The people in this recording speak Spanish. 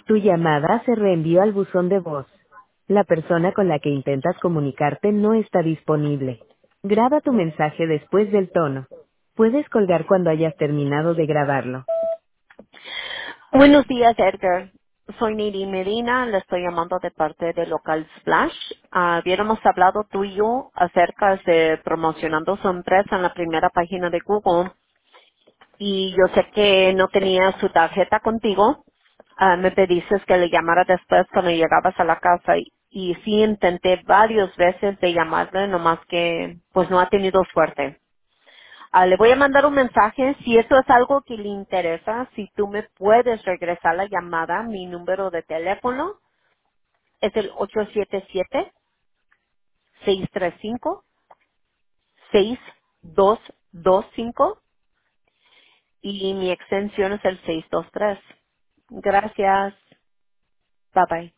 Tu llamada se reenvió al buzón de voz. La persona con la que intentas comunicarte no está disponible. Graba tu mensaje después del tono. Puedes colgar cuando hayas terminado de grabarlo. Buenos días, Edgar. Soy Nadine Medina, le estoy llamando de parte de Local Splash. Habíamos hablado tú y yo acerca de promocionando su empresa en la primera página de Google y yo sé que no tenía su tarjeta contigo. Me pediste que le llamara después cuando llegabas a la casa y sí intenté varias veces de llamarle, nomás que pues no ha tenido suerte. Le voy a mandar un mensaje. Si eso es algo que le interesa, si tú me puedes regresar la llamada, mi número de teléfono es el 877-635-6225 y mi extensión es el 623. Gracias. Bye bye.